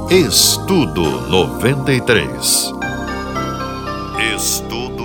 Estudo 93. Estudo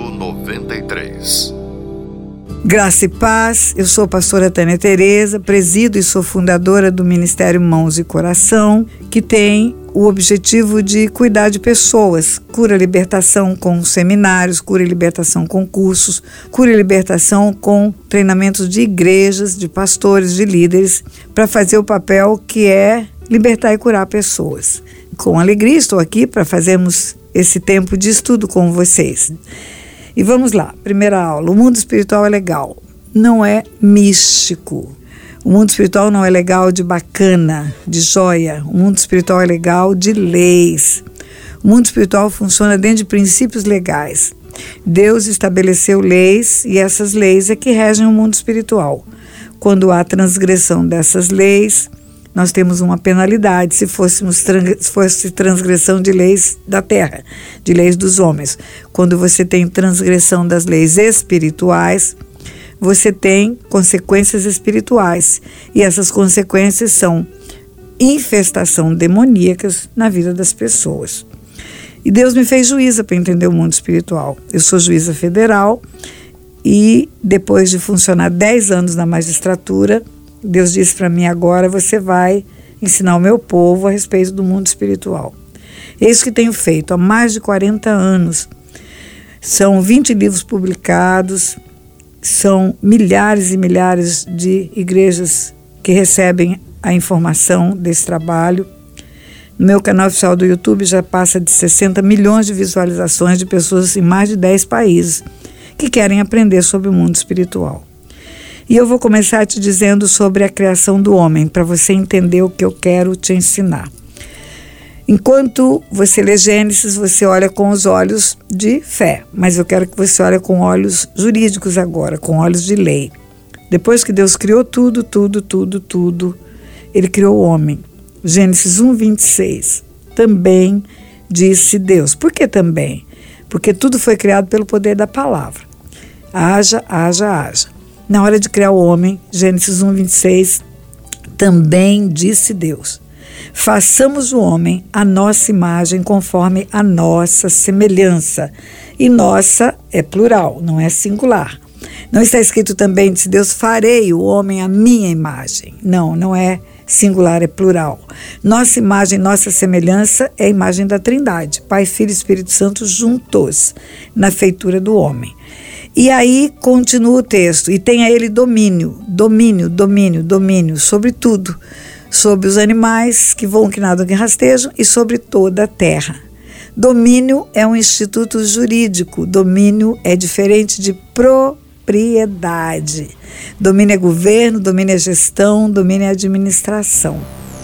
93. Graça e paz, eu sou a pastora Tânia Tereza, presido e sou fundadora do Ministério Mãos e Coração, que tem o objetivo de cuidar de pessoas, cura e libertação com seminários, cura e libertação com cursos, cura e libertação com treinamentos de igrejas, de pastores, de líderes, para fazer o papel que é libertar e curar pessoas. Com alegria estou aqui para fazermos esse tempo de estudo com vocês. E vamos lá, primeira aula. O mundo espiritual é legal, não é místico. O mundo espiritual não é legal de bacana, de joia. O mundo espiritual é legal de leis. O mundo espiritual funciona dentro de princípios legais. Deus estabeleceu leis e essas leis é que regem o mundo espiritual. Quando há transgressão dessas leis, nós temos uma penalidade se fosse transgressão de leis da terra, de leis dos homens. Quando você tem transgressão das leis espirituais, você tem consequências espirituais. E essas consequências são infestação demoníacas na vida das pessoas. E Deus me fez juíza para entender o mundo espiritual. Eu sou juíza federal e depois de funcionar 10 anos na magistratura, Deus disse para mim: agora você vai ensinar o meu povo a respeito do mundo espiritual. É isso que tenho feito há mais de 40 anos. São 20 livros publicados, são milhares e milhares de igrejas que recebem a informação desse trabalho. No meu canal oficial do YouTube já passa de 60 milhões de visualizações de pessoas em mais de 10 países que querem aprender sobre o mundo espiritual. E eu vou começar te dizendo sobre a criação do homem, para você entender o que eu quero te ensinar. Enquanto você lê Gênesis, você olha com os olhos de fé, mas eu quero que você olhe com olhos jurídicos agora, com olhos de lei. Depois que Deus criou tudo, Ele criou o homem. Gênesis 1:26. Também disse Deus. Por que também? Porque tudo foi criado pelo poder da palavra. Haja, haja, haja. Na hora de criar o homem, Gênesis 1:26, também disse Deus: façamos o homem à nossa imagem, conforme a nossa semelhança. E nossa é plural, não é singular. Não está escrito também, disse Deus, farei o homem à minha imagem. Não é singular, é plural. Nossa imagem, nossa semelhança é a imagem da Trindade, Pai, Filho e Espírito Santo juntos na feitura do homem. E aí continua o texto, e tem a ele domínio sobre tudo, sobre os animais que voam, que nadam, que rastejam, e sobre toda a terra. Domínio é um instituto jurídico, domínio é diferente de propriedade. Domínio é governo, domínio é gestão, domínio é administração.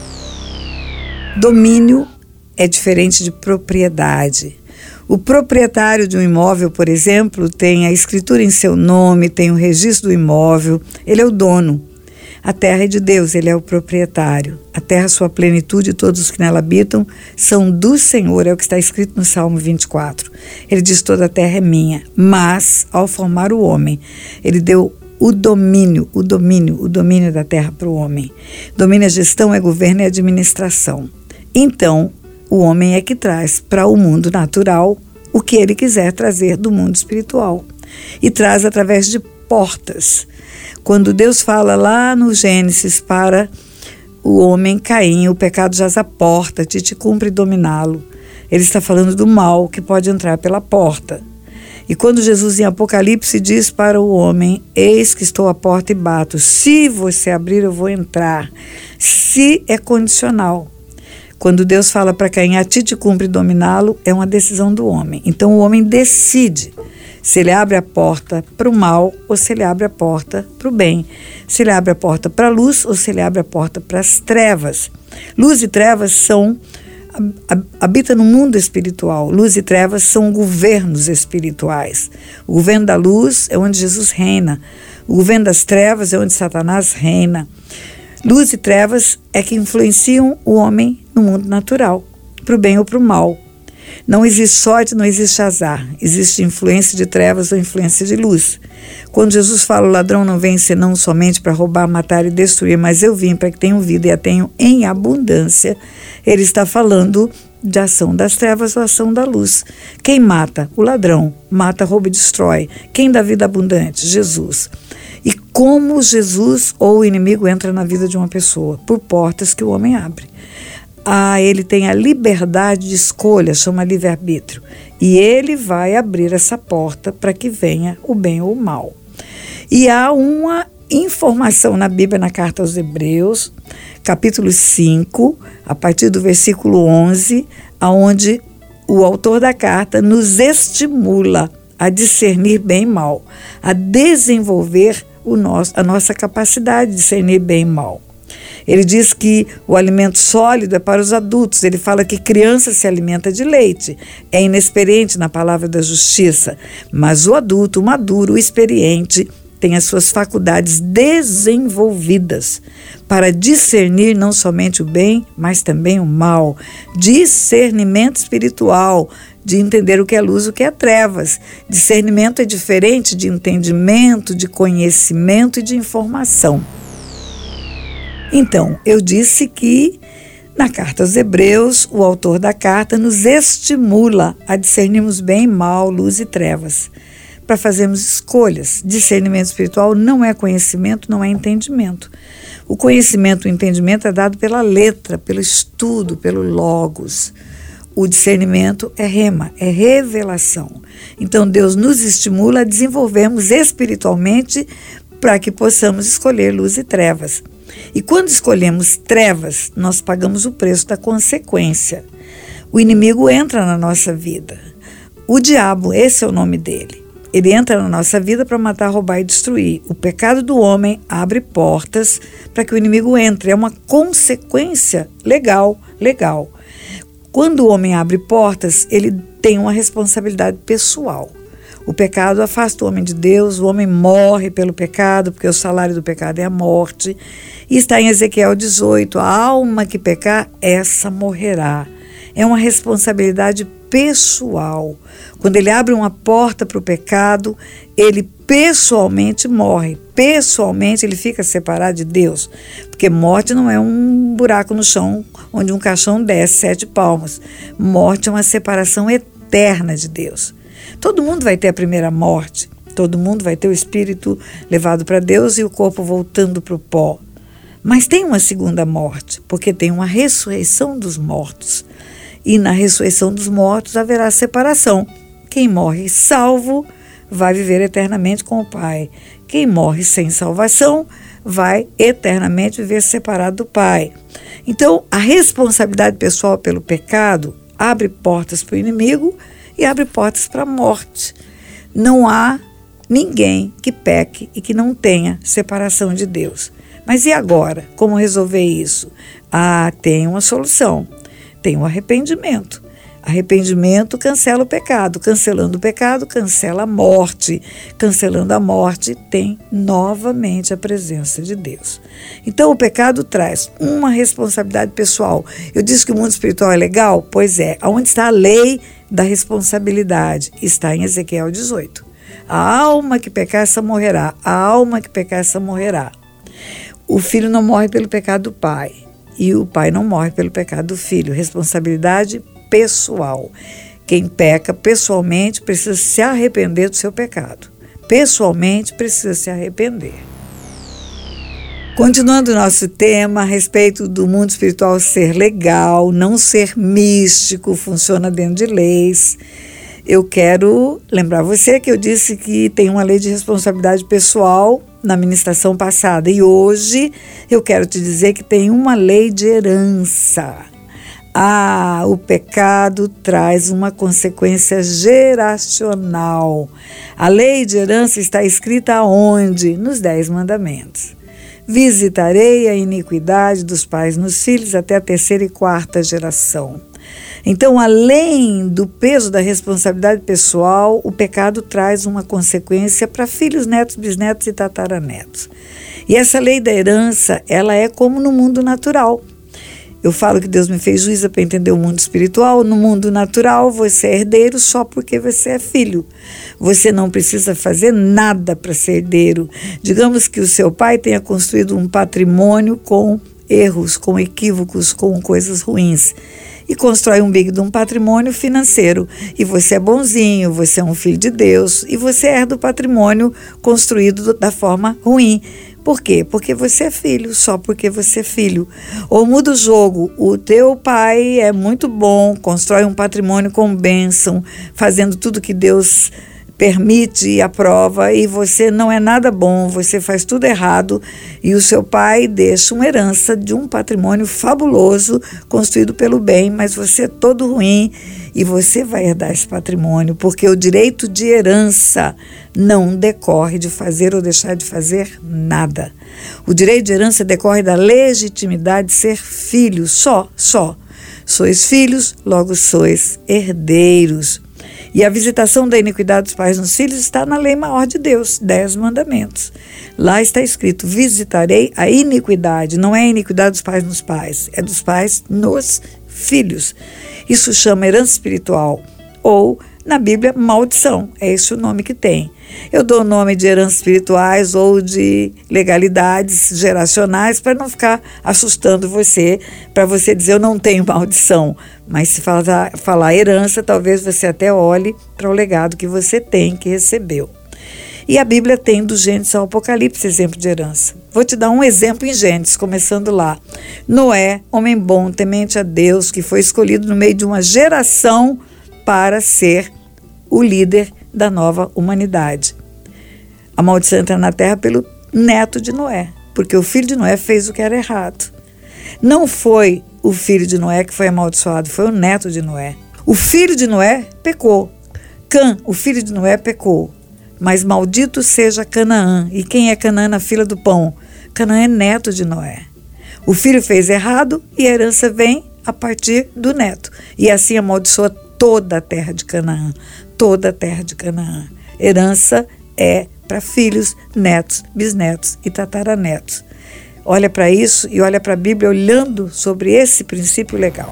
Domínio é diferente de propriedade. O proprietário de um imóvel, por exemplo, tem a escritura em seu nome, tem o registro do imóvel, ele é o dono. A terra é de Deus, ele é o proprietário. A terra, sua plenitude e todos os que nela habitam são do Senhor, é o que está escrito no Salmo 24. Ele diz: toda a terra é minha, mas ao formar o homem, ele deu o domínio da terra para o homem. Domínio é gestão, é governo e administração. Então, o homem é que traz para o mundo natural o que ele quiser trazer do mundo espiritual. E traz através de portas. Quando Deus fala lá no Gênesis para o homem Caim, o pecado jaz à porta, te cumpre dominá-lo. Ele está falando do mal que pode entrar pela porta. E quando Jesus em Apocalipse diz para o homem: eis que estou à porta e bato, se você abrir eu vou entrar. Se é condicional. Quando Deus fala para Caim: a ti te cumpre dominá-lo, é uma decisão do homem. Então o homem decide se ele abre a porta para o mal ou se ele abre a porta para o bem. Se ele abre a porta para a luz ou se ele abre a porta para as trevas. Luz e trevas habita no mundo espiritual. Luz e trevas são governos espirituais. O governo da luz é onde Jesus reina. O governo das trevas é onde Satanás reina. Luz e trevas é que influenciam o homem no mundo natural, para o bem ou para o mal. Não existe sorte, não existe azar. Existe influência de trevas ou influência de luz. Quando Jesus fala, o ladrão não vem senão somente para roubar, matar e destruir, mas eu vim para que tenham vida e a tenham em abundância, ele está falando de ação das trevas ou ação da luz. Quem mata? O ladrão. Mata, rouba e destrói. Quem dá vida abundante? Jesus. E como Jesus ou o inimigo entra na vida de uma pessoa? Por portas que o homem abre. Ele tem a liberdade de escolha, chama livre-arbítrio. E ele vai abrir essa porta para que venha o bem ou o mal. E há uma informação na Bíblia, na carta aos Hebreus, capítulo 5, a partir do versículo 11, onde o autor da carta nos estimula a discernir bem e mal, a desenvolver a nossa capacidade de discernir bem e mal. Ele diz que o alimento sólido é para os adultos. Ele fala que criança se alimenta de leite. É inexperiente na palavra da justiça. Mas o adulto, o maduro, o experiente, tem as suas faculdades desenvolvidas para discernir não somente o bem, mas também o mal. Discernimento espiritual, de entender o que é luz e o que é trevas. Discernimento é diferente de entendimento, de conhecimento e de informação. Então, eu disse que na carta aos Hebreus, o autor da carta nos estimula a discernirmos bem e mal, luz e trevas, para fazermos escolhas. Discernimento espiritual não é conhecimento, não é entendimento. O conhecimento, o entendimento é dado pela letra, pelo estudo, pelo logos. O discernimento é rema, é revelação. Então, Deus nos estimula a desenvolvermos espiritualmente para que possamos escolher luz e trevas. E quando escolhemos trevas, nós pagamos o preço da consequência. O inimigo entra na nossa vida. O diabo, esse é o nome dele. Ele entra na nossa vida para matar, roubar e destruir. O pecado do homem abre portas para que o inimigo entre. É uma consequência legal. Quando o homem abre portas, ele tem uma responsabilidade pessoal. O pecado afasta o homem de Deus, o homem morre pelo pecado, porque o salário do pecado é a morte. E está em Ezequiel 18, a alma que pecar, essa morrerá. É uma responsabilidade pessoal. Quando ele abre uma porta para o pecado, ele pessoalmente morre. Pessoalmente ele fica separado de Deus. Porque morte não é um buraco no chão onde um caixão desce 7 palmos. Morte é uma separação eterna de Deus. Todo mundo vai ter a primeira morte. Todo mundo vai ter o espírito levado para Deus e o corpo voltando para o pó. Mas tem uma segunda morte, porque tem uma ressurreição dos mortos. E na ressurreição dos mortos haverá separação. Quem morre salvo vai viver eternamente com o Pai. Quem morre sem salvação vai eternamente viver separado do Pai. Então, a responsabilidade pessoal pelo pecado abre portas para o inimigo e abre portas para a morte. Não há ninguém que peque e que não tenha separação de Deus. Mas e agora? Como resolver isso? Tem uma solução. Tem o arrependimento. Arrependimento cancela o pecado. Cancelando o pecado, cancela a morte. Cancelando a morte, tem novamente a presença de Deus. Então, o pecado traz uma responsabilidade pessoal. Eu disse que o mundo espiritual é legal? Pois é. Onde está a lei da responsabilidade? Está em Ezequiel 18. A alma que pecar, essa morrerá. A alma que pecar, essa morrerá. O filho não morre pelo pecado do pai. E o pai não morre pelo pecado do filho. Responsabilidade pessoal. Quem peca pessoalmente precisa se arrepender do seu pecado. Pessoalmente precisa se arrepender. Continuando o nosso tema a respeito do mundo espiritual ser legal, não ser místico, funciona dentro de leis. Eu quero lembrar você que eu disse que tem uma lei de responsabilidade pessoal na ministração passada. E hoje eu quero te dizer que tem uma lei de herança. O pecado traz uma consequência geracional. A lei de herança está escrita aonde? Nos 10 mandamentos. Visitarei a iniquidade dos pais nos filhos até a 3ª e 4ª geração. Então, além do peso da responsabilidade pessoal, o pecado traz uma consequência para filhos, netos, bisnetos e tataranetos. E essa lei da herança, ela é como no mundo natural. Eu falo que Deus me fez juíza para entender o mundo espiritual. No mundo natural, você é herdeiro só porque você é filho. Você não precisa fazer nada para ser herdeiro. Digamos que o seu pai tenha construído um patrimônio com erros, com equívocos, com coisas ruins. E constrói um big de um patrimônio financeiro. E você é bonzinho, você é um filho de Deus. E você herda o patrimônio construído da forma ruim. Por quê? Porque você é filho, só porque você é filho. Ou muda o jogo, o teu pai é muito bom, constrói um patrimônio com bênção, fazendo tudo que Deus permite e aprova, e você não é nada bom, você faz tudo errado, e o seu pai deixa uma herança de um patrimônio fabuloso, construído pelo bem, mas você é todo ruim, e você vai herdar esse patrimônio, porque o direito de herança não decorre de fazer ou deixar de fazer nada. O direito de herança decorre da legitimidade de ser filho, só. Sois filhos, logo sois herdeiros. E a visitação da iniquidade dos pais nos filhos está na lei maior de Deus, 10 mandamentos. Lá está escrito, visitarei a iniquidade. Não é a iniquidade dos pais nos pais, é dos pais nos filhos. Isso chama herança espiritual, ou na Bíblia, maldição. É esse o nome que tem. Eu dou o nome de heranças espirituais ou de legalidades geracionais para não ficar assustando você, para você dizer eu não tenho maldição. Mas se falar herança, talvez você até olhe para o legado que você tem, que recebeu. E a Bíblia tem do Gênesis ao Apocalipse exemplo de herança. Vou te dar um exemplo em Gênesis, começando lá. Noé, homem bom, temente a Deus, que foi escolhido no meio de uma geração para ser o líder da nova humanidade. A maldição entra na terra pelo neto de Noé, porque o filho de Noé fez o que era errado. Não foi o filho de Noé que foi amaldiçoado, foi o neto de Noé. O filho de Noé pecou. Cã, o filho de Noé, pecou. Mas maldito seja Canaã. E quem é Canaã na fila do pão? Canaã é neto de Noé. O filho fez errado e a herança vem a partir do neto. E assim amaldiçoa toda a terra de Canaã. Toda a terra de Canaã. Herança é para filhos, netos, bisnetos e tataranetos. Olha para isso e olha para a Bíblia olhando sobre esse princípio legal.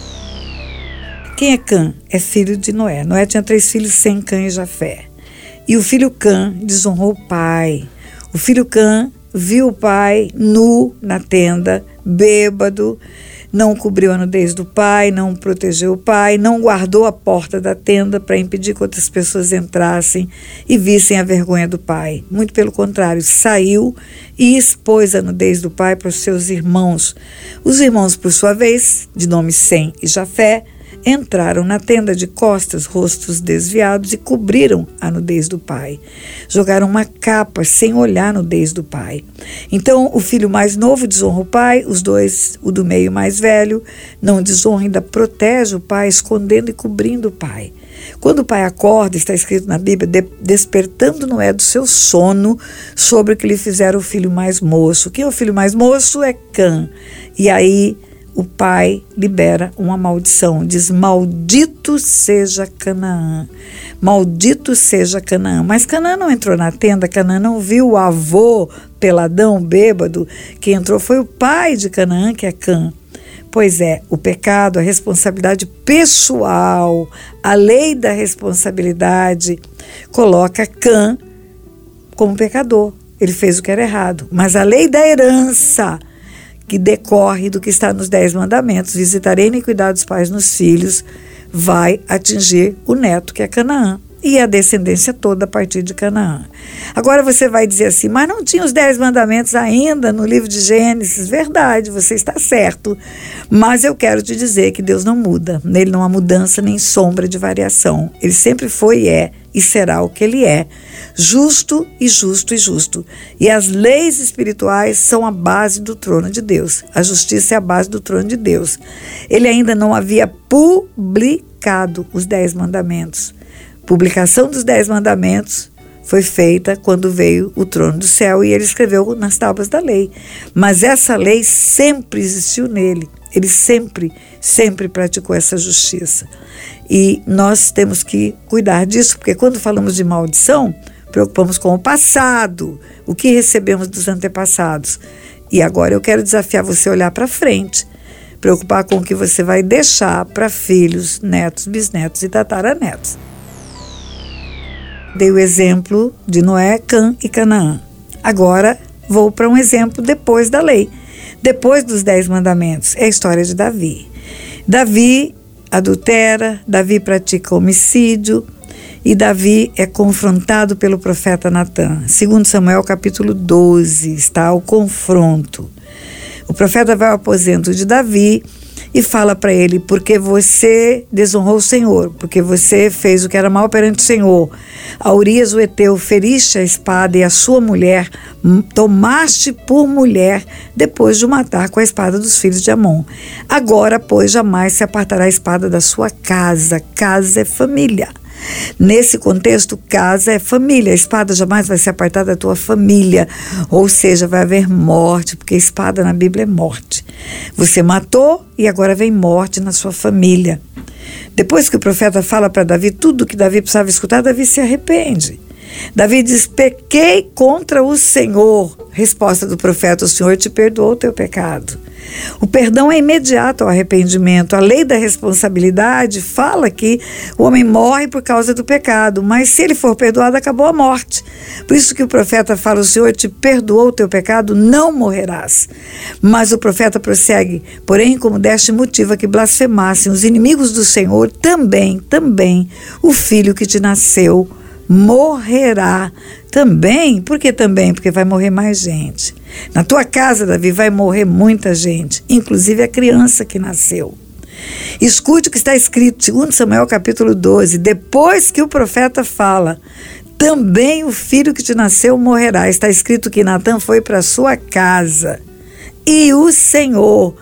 Quem é Cã? É filho de Noé. Noé tinha 3 filhos, Sem, Cã e Jafé. E o filho Cã desonrou o pai. O filho Cã viu o pai nu na tenda, bêbado, não cobriu a nudez do pai, não protegeu o pai, não guardou a porta da tenda para impedir que outras pessoas entrassem e vissem a vergonha do pai. Muito pelo contrário, saiu e expôs a nudez do pai para os seus irmãos. Os irmãos, por sua vez, de nome Sem e Jafé, entraram na tenda de costas, rostos desviados, e cobriram a nudez do pai. Jogaram uma capa sem olhar a nudez do pai. Então o filho mais novo desonra o pai, os dois, o do meio mais velho, não desonra, ainda protege o pai, escondendo e cobrindo o pai. Quando o pai acorda, está escrito na Bíblia, despertando Noé do seu sono, sobre o que lhe fizeram o filho mais moço. Quem é o filho mais moço? É Cã. E aí o pai libera uma maldição, diz: maldito seja Canaã, maldito seja Canaã. Mas Canaã não entrou na tenda, Canaã não viu o avô peladão, bêbado. Quem entrou foi o pai de Canaã, que é Cã. Pois é, o pecado, a responsabilidade pessoal, a lei da responsabilidade coloca Cã como pecador. Ele fez o que era errado. Mas a lei da herança, que decorre do que está nos 10 mandamentos, visitarei a iniquidade dos pais nos filhos, vai atingir o neto, que é Canaã, e a descendência toda a partir de Canaã. Agora você vai dizer assim, mas não tinha os 10 mandamentos ainda no livro de Gênesis? Verdade, você está certo, mas eu quero te dizer que Deus não muda, nele não há mudança nem sombra de variação. Ele sempre foi e é, e será o que ele é, justo e justo e justo. E as leis espirituais são a base do trono de Deus. A justiça é a base do trono de Deus. Ele ainda não havia publicado os 10 mandamentos. Publicação dos 10 mandamentos foi feita quando veio o trono do céu e ele escreveu nas tábuas da lei. Mas essa lei sempre existiu nele. Ele sempre praticou essa justiça. E nós temos que cuidar disso, porque quando falamos de maldição, preocupamos com o passado, o que recebemos dos antepassados. E agora eu quero desafiar você a olhar para frente, preocupar com o que você vai deixar para filhos, netos, bisnetos e tataranetos. Dei o exemplo de Noé, Cã e Canaã. Agora vou para um exemplo depois da lei. Depois dos 10 mandamentos, é a história de Davi. Davi adultera, Davi pratica homicídio e Davi é confrontado pelo profeta Natã. 2 Samuel capítulo 12 está o confronto. O profeta vai ao aposento de Davi e fala para ele: porque você desonrou o Senhor, porque você fez o que era mal perante o Senhor. A Urias o Heteu feriste a espada e a sua mulher tomaste por mulher depois de o matar com a espada dos filhos de Amon. Agora, pois, jamais se apartará a espada da sua casa. Casa é família. Nesse contexto, casa é família. A espada jamais vai se apartar da tua família. Ou seja, vai haver morte, porque espada na Bíblia é morte. Você matou e agora vem morte na sua família. Depois que o profeta fala para Davi tudo o que Davi precisava escutar, Davi se arrepende. Davi diz: pequei contra o Senhor. Resposta do profeta: o Senhor te perdoou o teu pecado. O perdão é imediato ao arrependimento. A lei da responsabilidade fala que o homem morre por causa do pecado, mas se ele for perdoado, acabou a morte. Por isso que o profeta fala: o Senhor te perdoou o teu pecado, não morrerás. Mas o profeta prossegue: porém, como deste motivo a que blasfemassem os inimigos do Senhor, também o filho que te nasceu morrerá também. Por que também? Porque vai morrer mais gente. Na tua casa, Davi, vai morrer muita gente, inclusive a criança que nasceu. Escute o que está escrito, 2 Samuel capítulo 12, depois que o profeta fala: também o filho que te nasceu morrerá. Está escrito que Natã foi para sua casa e o Senhor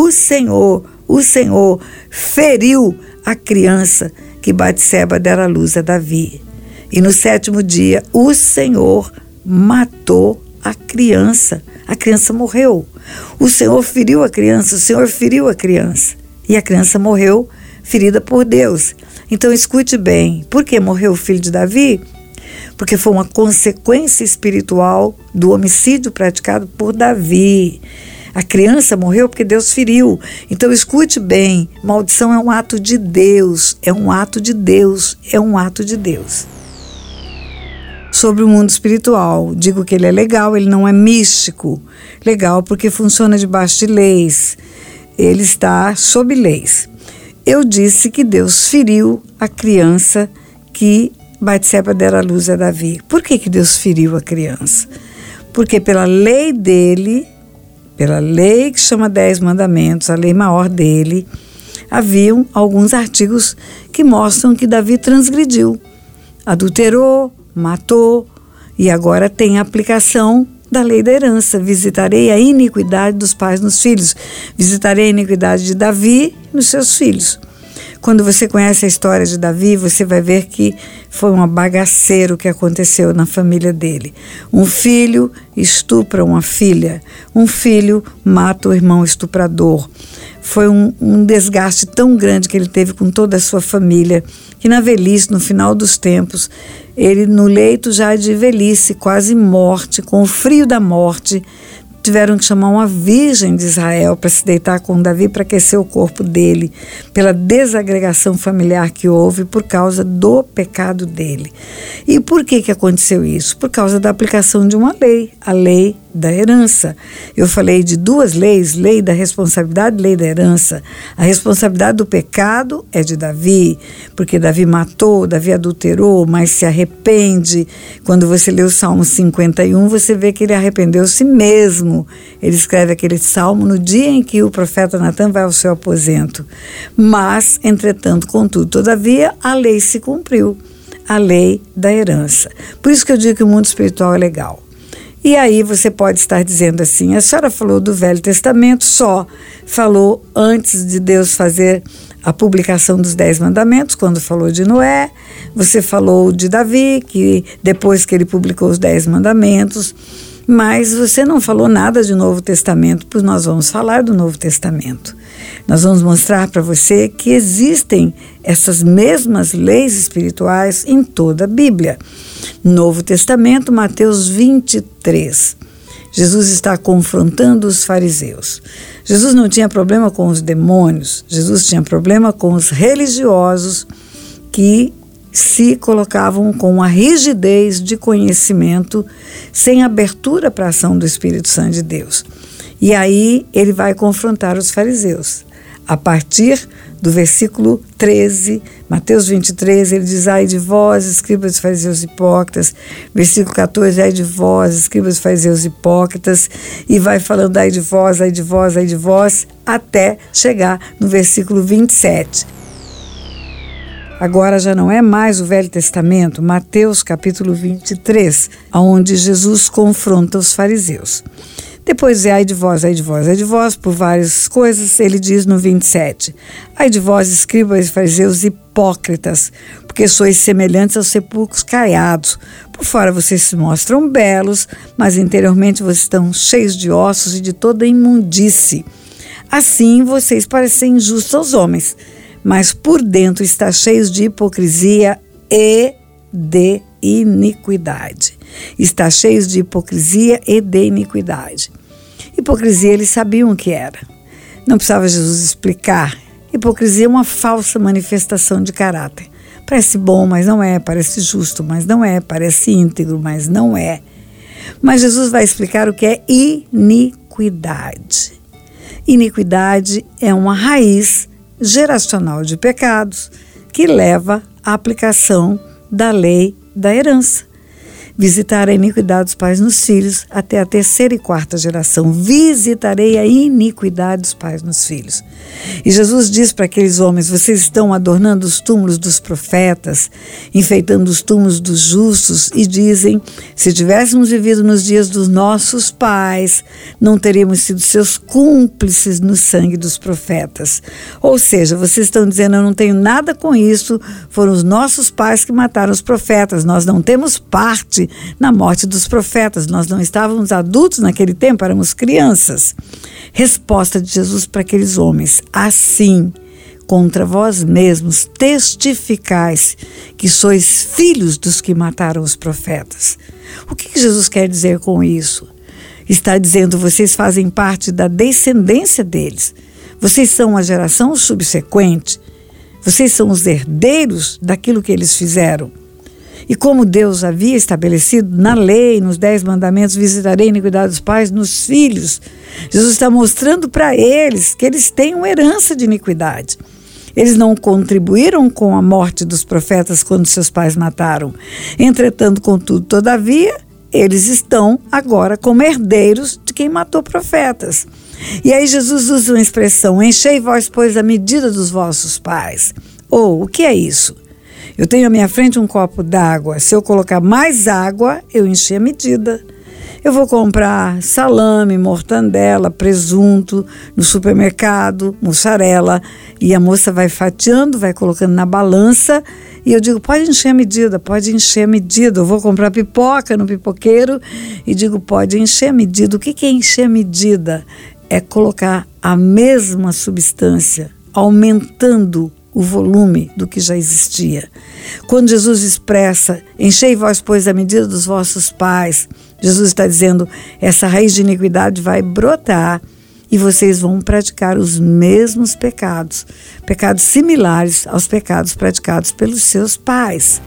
feriu a criança que Batseba dera à luz a Davi. E no 7º dia, o Senhor matou a criança. A criança morreu. O Senhor feriu a criança, E a criança morreu ferida por Deus. Então escute bem, por que morreu o filho de Davi? Porque foi uma consequência espiritual do homicídio praticado por Davi. A criança morreu porque Deus feriu. Então escute bem, maldição é um ato de Deus, Sobre o mundo espiritual, digo que ele é legal, ele não é místico. Legal porque funciona debaixo de leis, ele está sob leis. Eu disse que Deus feriu a criança que Batseba dera à luz a Davi. Por que Deus feriu a criança? Porque pela lei dele, pela lei que chama 10 mandamentos, a lei maior dele, haviam alguns artigos que mostram que Davi transgrediu, adulterou, matou, e agora tem a aplicação da lei da herança. Visitarei a iniquidade dos pais nos filhos. Visitarei a iniquidade de Davi nos seus filhos. Quando você conhece a história de Davi, você vai ver que foi um bagaceiro que aconteceu na família dele. Um filho estupra uma filha. Um filho mata o irmão estuprador. Foi um desgaste tão grande que ele teve com toda a sua família, que na velhice, no final dos tempos, ele no leito já de velhice, quase morte, com o frio da morte, tiveram que chamar uma virgem de Israel para se deitar com Davi para aquecer o corpo dele, pela desagregação familiar que houve por causa do pecado dele. E por que aconteceu isso? Por causa da aplicação de uma lei, a lei da herança. Eu falei de 2 leis, lei da responsabilidade e lei da herança. A responsabilidade do pecado é de Davi, porque Davi matou, Davi adulterou, mas se arrepende. Quando você lê o Salmo 51, você vê que ele arrependeu-se mesmo. Ele escreve aquele salmo no dia em que o profeta Natã vai ao seu aposento. Mas, entretanto, contudo, todavia, a lei se cumpriu, a lei da herança. Por isso que eu digo que o mundo espiritual é legal. E aí você pode estar dizendo assim: a senhora falou do Velho Testamento, só falou antes de Deus fazer a publicação dos 10 mandamentos, quando falou de Noé. Você falou de Davi, que depois que ele publicou os 10 mandamentos, mas você não falou nada de Novo Testamento, pois nós vamos falar do Novo Testamento. Nós vamos mostrar para você que existem essas mesmas leis espirituais em toda a Bíblia. Novo Testamento, Mateus 23. Jesus está confrontando os fariseus. Jesus não tinha problema com os demônios, Jesus tinha problema com os religiosos que se colocavam com uma rigidez de conhecimento, sem abertura para a ação do Espírito Santo de Deus. E aí ele vai confrontar os fariseus. A partir do versículo 13, Mateus 23, ele diz: ai de vós, escribas e fariseus hipócritas. Versículo 14, ai de vós, escribas e fariseus hipócritas. E vai falando ai de vós, ai de vós, ai de vós, até chegar no versículo 27. Agora já não é mais o Velho Testamento, Mateus capítulo 23, onde Jesus confronta os fariseus. Depois é ai de vós, ai de vós, ai de vós, por várias coisas, ele diz no 27, ai de vós, escribas e fariseus hipócritas, porque sois semelhantes aos sepulcros caiados. Por fora vocês se mostram belos, mas interiormente vocês estão cheios de ossos e de toda imundície. Assim vocês parecem injustos aos homens, mas por dentro está cheios de hipocrisia e de iniquidade. Está cheios de hipocrisia e de iniquidade. Hipocrisia eles sabiam o que era. Não precisava Jesus explicar. Hipocrisia é uma falsa manifestação de caráter. Parece bom, mas não é. Parece justo, mas não é. Parece íntegro, mas não é. Mas Jesus vai explicar o que é iniquidade. Iniquidade é uma raiz geracional de pecados que leva à aplicação da lei da herança. Visitar a iniquidade dos pais nos filhos até a terceira e quarta geração. Visitarei a iniquidade dos pais nos filhos. E Jesus diz para aqueles homens: vocês estão adornando os túmulos dos profetas, enfeitando os túmulos dos justos, e dizem: se tivéssemos vivido nos dias dos nossos pais, não teríamos sido seus cúmplices no sangue dos profetas. Ou seja, vocês estão dizendo: eu não tenho nada com isso, foram os nossos pais que mataram os profetas, nós não temos parte na morte dos profetas, nós não estávamos adultos naquele tempo, éramos crianças. Resposta de Jesus para aqueles homens: assim, contra vós mesmos testificais que sois filhos dos que mataram os profetas. O que Jesus quer dizer com isso? Está dizendo: vocês fazem parte da descendência deles, vocês são a geração subsequente, vocês são os herdeiros daquilo que eles fizeram. E como Deus havia estabelecido na lei, nos 10 mandamentos, visitarei a iniquidade dos pais nos filhos, Jesus está mostrando para eles que eles têm uma herança de iniquidade. Eles não contribuíram com a morte dos profetas quando seus pais mataram. Entretanto, contudo, todavia, eles estão agora como herdeiros de quem matou profetas. E aí Jesus usa uma expressão: enchei vós, pois, a medida dos vossos pais. O que é isso? Eu tenho à minha frente um copo d'água. Se eu colocar mais água, eu enchi a medida. Eu vou comprar salame, mortandela, presunto no supermercado, mussarela, e a moça vai fatiando, vai colocando na balança, e eu digo: pode encher a medida, pode encher a medida. Eu vou comprar pipoca no pipoqueiro e digo: pode encher a medida. O que é encher a medida? É colocar a mesma substância, aumentando o volume do que já existia. Quando Jesus expressa: enchei vós, pois, a medida dos vossos pais, Jesus está dizendo: essa raiz de iniquidade vai brotar e vocês vão praticar os mesmos pecados, pecados similares aos pecados praticados pelos seus pais.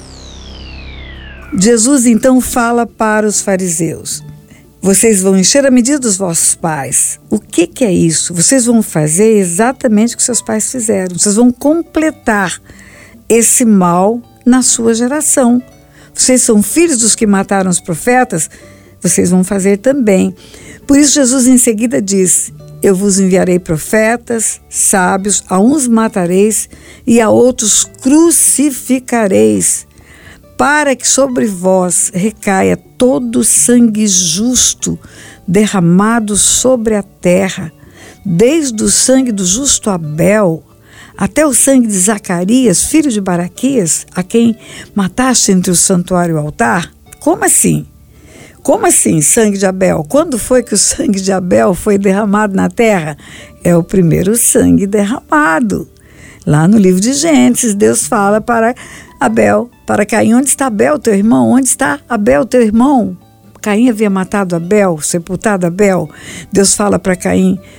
Jesus então fala para os fariseus: vocês vão encher a medida dos vossos pais. O que é isso? Vocês vão fazer exatamente o que seus pais fizeram. Vocês vão completar esse mal na sua geração. Vocês são filhos dos que mataram os profetas, vocês vão fazer também. Por isso Jesus em seguida diz: eu vos enviarei profetas, sábios, a uns matareis e a outros crucificareis, para que sobre vós recaia todo o sangue justo derramado sobre a terra, desde o sangue do justo Abel até o sangue de Zacarias, filho de Baraquias, a quem mataste entre o santuário e o altar. Como assim? Como assim, sangue de Abel? Quando foi que o sangue de Abel foi derramado na terra? É o primeiro sangue derramado. Lá no livro de Gênesis, Deus fala para Abel, para Caim: onde está Abel, teu irmão? Onde está Abel, teu irmão? Caim havia matado Abel, sepultado Abel. Deus fala para Caim: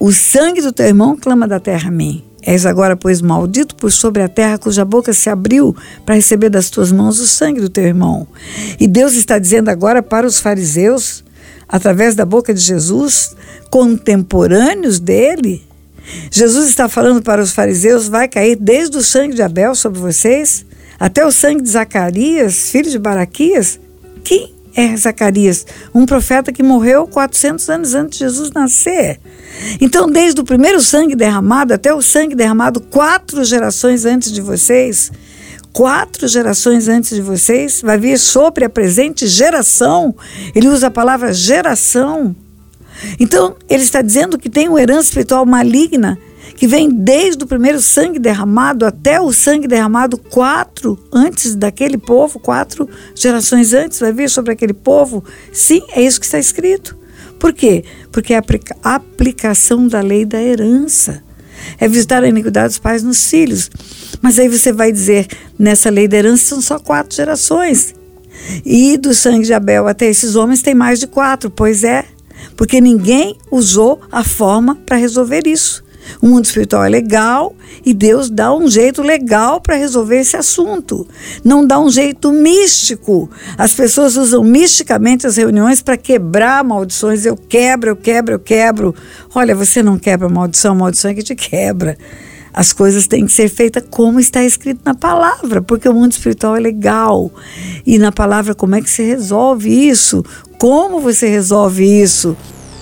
O sangue do teu irmão clama da terra a mim. És agora, pois, maldito por sobre a terra, cuja boca se abriu para receber das tuas mãos o sangue do teu irmão. E Deus está dizendo agora para os fariseus, através da boca de Jesus, contemporâneos dele, Jesus está falando para os fariseus, vai cair desde o sangue de Abel sobre vocês, até o sangue de Zacarias, filho de Baraquias. Quem é Zacarias? Um profeta que morreu 400 anos antes de Jesus nascer. Então, desde o primeiro sangue derramado até o sangue derramado 4 gerações antes de vocês, 4 gerações antes de vocês, vai vir sobre a presente geração. Ele usa a palavra geração. Então, ele está dizendo que tem uma herança espiritual maligna que vem desde o primeiro sangue derramado até o sangue derramado 4 antes daquele povo, 4 gerações antes, vai vir sobre aquele povo. Sim, é isso que está escrito. Por quê? Porque é a aplicação da lei da herança. É visitar a iniquidade dos pais nos filhos. Mas aí você vai dizer, nessa lei da herança são só 4 gerações. E do sangue de Abel até esses homens tem mais de 4. Pois é, porque ninguém usou a forma para resolver isso. O mundo espiritual é legal e Deus dá um jeito legal para resolver esse assunto. Não dá um jeito místico. As pessoas usam misticamente as reuniões para quebrar maldições. Eu quebro. Olha, você não quebra maldição, maldição é que te quebra. As coisas têm que ser feitas como está escrito na palavra, porque o mundo espiritual é legal. E na palavra, como é que se resolve isso? Como você resolve isso?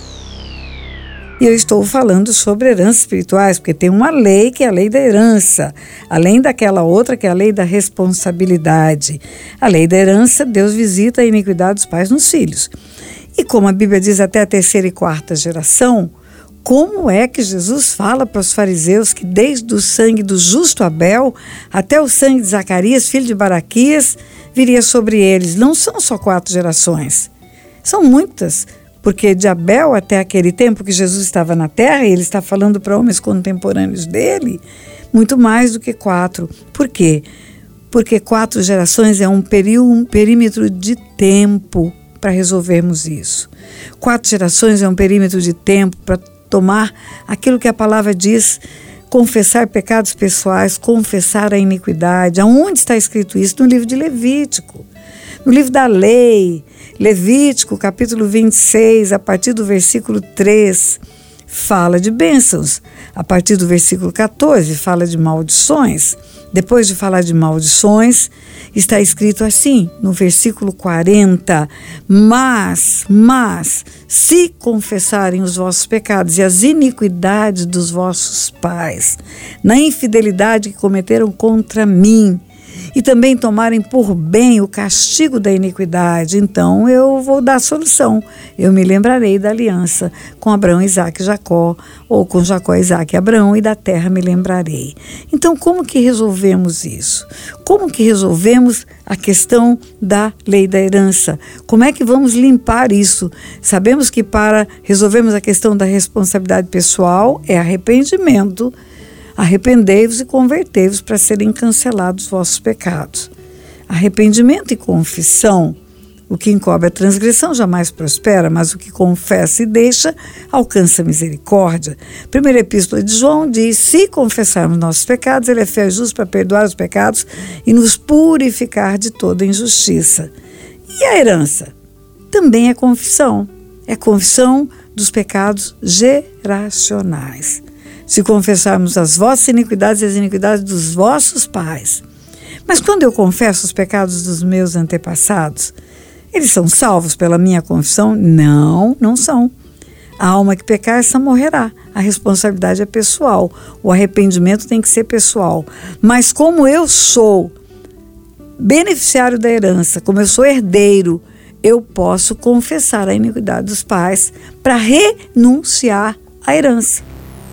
E eu estou falando sobre heranças espirituais, porque tem uma lei que é a lei da herança, além daquela outra que é a lei da responsabilidade. A lei da herança, Deus visita a iniquidade dos pais nos filhos. E como a Bíblia diz até a 3ª e 4ª geração, como é que Jesus fala para os fariseus que desde o sangue do justo Abel até o sangue de Zacarias, filho de Baraquias, viria sobre eles? Não são só 4 gerações, são muitas. Porque de Abel até aquele tempo que Jesus estava na terra, e ele está falando para homens contemporâneos dele, muito mais do que 4. Por quê? Porque 4 gerações é um perímetro de tempo para resolvermos isso. 4 gerações é um perímetro de tempo para tomar aquilo que a palavra diz, confessar pecados pessoais, confessar a iniquidade. Aonde está escrito isso? No livro de Levítico. No livro da lei, Levítico, capítulo 26, a partir do versículo 3, fala de bênçãos. A partir do versículo 14, fala de maldições. Depois de falar de maldições, está escrito assim, no versículo 40, mas, se confessarem os vossos pecados e as iniquidades dos vossos pais, na infidelidade que cometeram contra mim, e também tomarem por bem o castigo da iniquidade, então eu vou dar a solução. Eu me lembrarei da aliança com Abraão, Isaque e Jacó, ou com Jacó, Isaque e Abraão, e da terra me lembrarei. Então, como que resolvemos isso? Como que resolvemos a questão da lei da herança? Como é que vamos limpar isso? Sabemos que para resolvermos a questão da responsabilidade pessoal é arrependimento. Arrependei-vos e convertei-vos para serem cancelados os vossos pecados. Arrependimento e confissão. O que encobre a transgressão jamais prospera, mas o que confessa e deixa alcança misericórdia. Primeira Epístola de João diz, se confessarmos nossos pecados, ele é fiel e justo para perdoar os pecados e nos purificar de toda injustiça. E a herança? Também é confissão. É confissão dos pecados geracionais. Se confessarmos as vossas iniquidades e as iniquidades dos vossos pais. Mas quando eu confesso os pecados dos meus antepassados, eles são salvos pela minha confissão? Não, não são. A alma que pecar, essa morrerá. A responsabilidade é pessoal. O arrependimento tem que ser pessoal. Mas como eu sou beneficiário da herança, como eu sou herdeiro, eu posso confessar a iniquidade dos pais para renunciar à herança.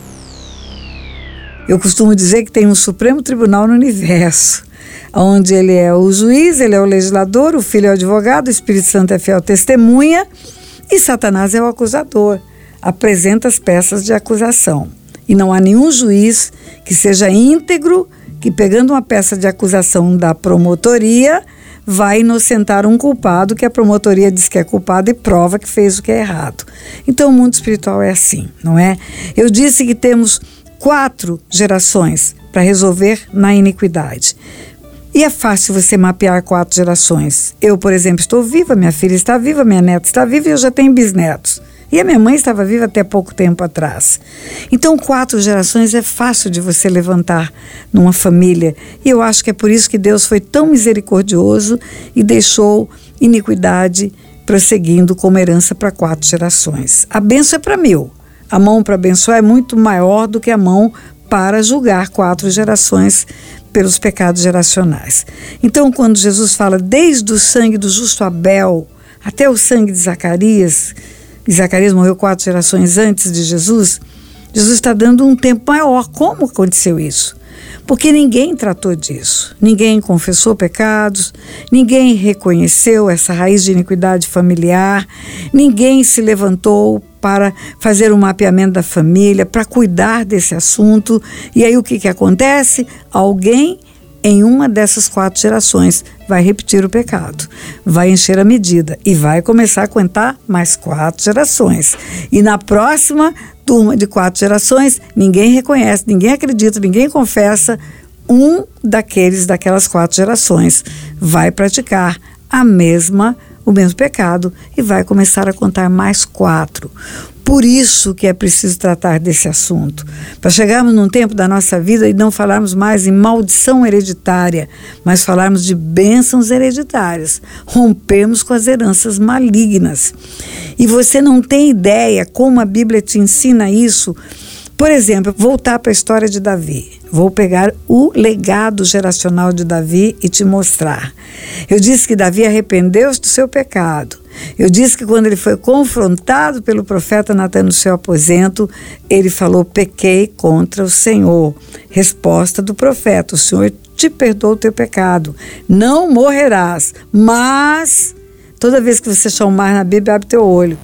Eu costumo dizer que tem um Supremo Tribunal no universo, onde ele é o juiz, ele é o legislador, o Filho é o advogado, o Espírito Santo é fiel testemunha e Satanás é o acusador. Apresenta as peças de acusação. E não há nenhum juiz que seja íntegro, que pegando uma peça de acusação da promotoria, vai inocentar um culpado que a promotoria diz que é culpado e prova que fez o que é errado. Então o mundo espiritual é assim, não é? Eu disse que temos 4 gerações para resolver na iniquidade. E é fácil você mapear 4 gerações. Eu, por exemplo, estou viva, minha filha está viva, minha neta está viva e eu já tenho bisnetos. E a minha mãe estava viva até pouco tempo atrás. Então, 4 gerações é fácil de você levantar numa família. E eu acho que é por isso que Deus foi tão misericordioso e deixou iniquidade prosseguindo como herança para 4 gerações. A bênção é para 1000. A mão para abençoar é muito maior do que a mão para julgar 4 gerações pelos pecados geracionais. Então, quando Jesus fala desde o sangue do justo Abel até o sangue de Zacarias, e Zacarias morreu 4 gerações antes de Jesus, Jesus está dando um tempo maior. Como aconteceu isso? Porque ninguém tratou disso. Ninguém confessou pecados, ninguém reconheceu essa raiz de iniquidade familiar, ninguém se levantou para fazer um mapeamento da família, para cuidar desse assunto. E aí o que acontece? Alguém em uma dessas 4 gerações vai repetir o pecado, vai encher a medida e vai começar a contar mais 4 gerações. E na próxima turma de 4 gerações, ninguém reconhece, ninguém acredita, ninguém confessa, um daquelas 4 gerações vai praticar o mesmo pecado e vai começar a contar mais 4. Por isso que é preciso tratar desse assunto, para chegarmos num tempo da nossa vida e não falarmos mais em maldição hereditária, mas falarmos de bênçãos hereditárias, rompermos com as heranças malignas. E você não tem ideia como a Bíblia te ensina isso. Por exemplo, voltar para a história de Davi. Vou pegar o legado geracional de Davi e te mostrar. Eu disse que Davi arrependeu-se do seu pecado. Eu disse que quando ele foi confrontado pelo profeta Natan no seu aposento, ele falou: pequei contra o Senhor. Resposta do profeta: o Senhor te perdoa o teu pecado, não morrerás, mas toda vez que você chamar na Bíblia, abre teu olho.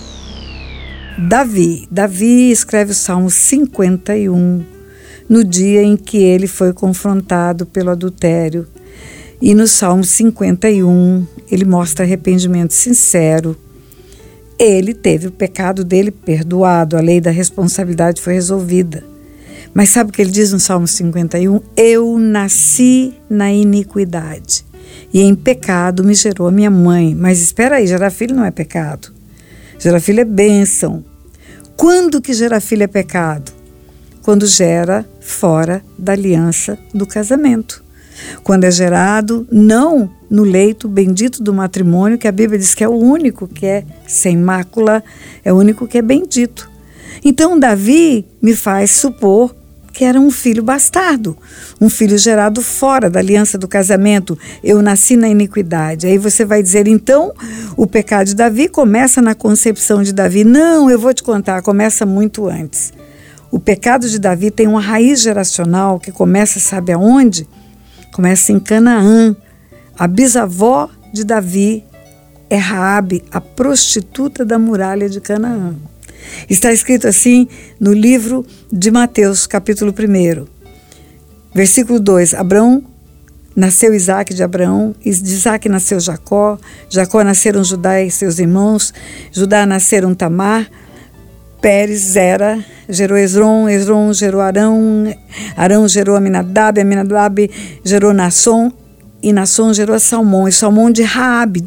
Davi escreve o Salmo 51 no dia em que ele foi confrontado pelo adultério. E no Salmo 51 ele mostra arrependimento sincero. Ele teve o pecado dele perdoado, a lei da responsabilidade foi resolvida. Mas sabe o que ele diz no Salmo 51? Eu nasci na iniquidade e em pecado me gerou a minha mãe. Mas espera aí, gerar filho não é pecado. Gerar filho é bênção. Quando que gerar filho é pecado? Quando gera fora da aliança do casamento. Quando é gerado não no leito bendito do matrimônio, que a Bíblia diz que é o único que é sem mácula, é o único que é bendito. Então Davi me faz supor que era um filho bastardo, um filho gerado fora da aliança do casamento. Eu nasci na iniquidade. Aí você vai dizer, então, o pecado de Davi começa na concepção de Davi. Não, eu vou te contar, começa muito antes. O pecado de Davi tem uma raiz geracional que começa, sabe aonde? Começa em Canaã. A bisavó de Davi é Raabe, a prostituta da muralha de Canaã. Está escrito assim no livro de Mateus, capítulo 1, versículo 2. Abraão nasceu Isaque de Abraão, de Isaque nasceu Jacó, Jacó nasceram Judá e seus irmãos, Judá nasceram Tamar, Pérez, Zera, gerou Esrom, Esrom gerou Arão, Arão gerou Aminadab, Aminadab gerou Nasson, e Nasson gerou Salmão, e Salmão de Raabe,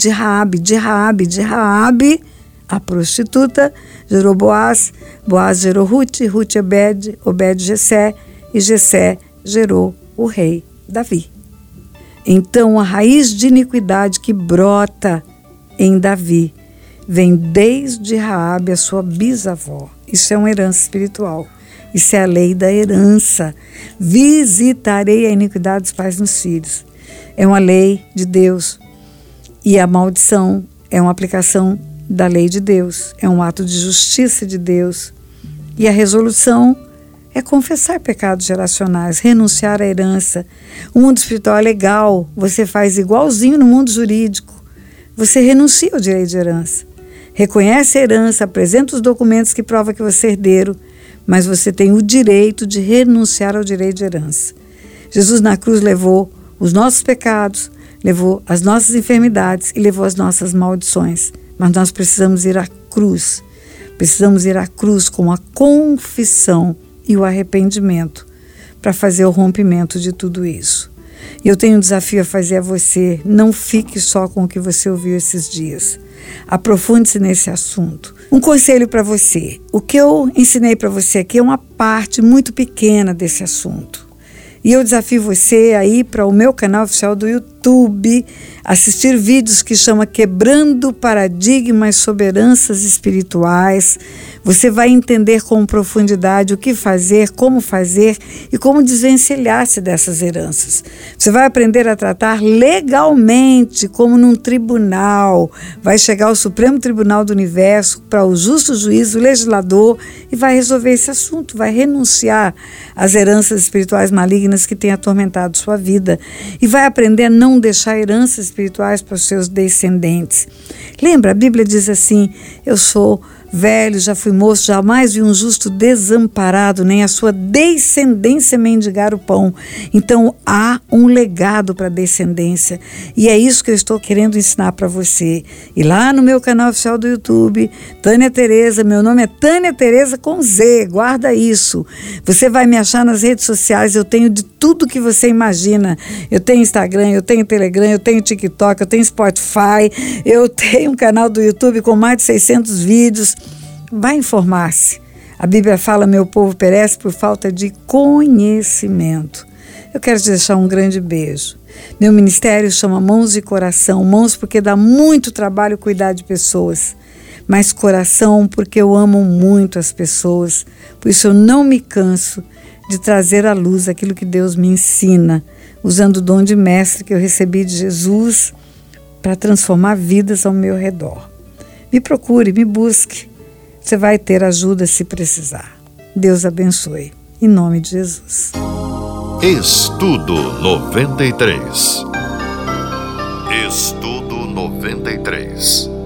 a prostituta, gerou Boaz, Boaz gerou Rute, Rute Obed, Obed Jessé, e Jessé gerou o rei Davi. Então a raiz de iniquidade que brota em Davi vem desde Raabe, a sua bisavó. Isso é uma herança espiritual. Isso é a lei da herança. Visitarei a iniquidade dos pais nos filhos. É uma lei de Deus. E a maldição é uma aplicação da lei de Deus. É um ato de justiça de Deus. E a resolução é confessar pecados geracionais, renunciar à herança. O mundo espiritual é legal. Você faz igualzinho no mundo jurídico. Você renuncia ao direito de herança. Reconhece a herança, apresenta os documentos que provam que você é herdeiro, mas você tem o direito de renunciar ao direito de herança. Jesus na cruz levou os nossos pecados, levou as nossas enfermidades e levou as nossas maldições. Mas nós precisamos ir à cruz. Precisamos ir à cruz com a confissão e o arrependimento para fazer o rompimento de tudo isso. E eu tenho um desafio a fazer a você. Não fique só com o que você ouviu esses dias. Aprofunde-se nesse assunto. Um conselho para você. O que eu ensinei para você aqui é uma parte muito pequena desse assunto. E eu desafio você a ir para o meu canal oficial do YouTube, assistir vídeos que chama Quebrando Paradigmas sobre Heranças Espirituais. Você vai entender com profundidade o que fazer, como fazer e como desvencilhar-se dessas heranças. Você vai aprender a tratar legalmente, como num tribunal. Vai chegar ao Supremo Tribunal do Universo, para o justo juiz, o legislador, e vai resolver esse assunto, vai renunciar às heranças espirituais malignas que têm atormentado sua vida e vai aprender a não deixar heranças espirituais para os seus descendentes. Lembra, a Bíblia diz assim: eu sou velho, já fui moço, jamais vi um justo desamparado, nem a sua descendência mendigar o pão. Então há um legado para a descendência, e é isso que eu estou querendo ensinar para você. E lá no meu canal oficial do YouTube, Tânia Tereza, meu nome é Tânia Tereza com Z, guarda isso. Você vai me achar nas redes sociais, eu tenho de tudo que você imagina. Eu tenho Instagram, eu tenho Telegram, eu tenho TikTok, eu tenho Spotify, eu tenho um canal do YouTube com mais de 600 vídeos. Vai informar-se. A Bíblia fala: meu povo perece por falta de conhecimento. Eu quero te deixar um grande beijo. Meu ministério chama Mãos e Coração. Mãos porque dá muito trabalho cuidar de pessoas, mas coração porque eu amo muito as pessoas. Por isso eu não me canso de trazer à luz aquilo que Deus me ensina, usando o dom de mestre que eu recebi de Jesus para transformar vidas ao meu redor. Me procure, me busque. Você vai ter ajuda se precisar. Deus abençoe. Em nome de Jesus. Estudo 93. Estudo 93.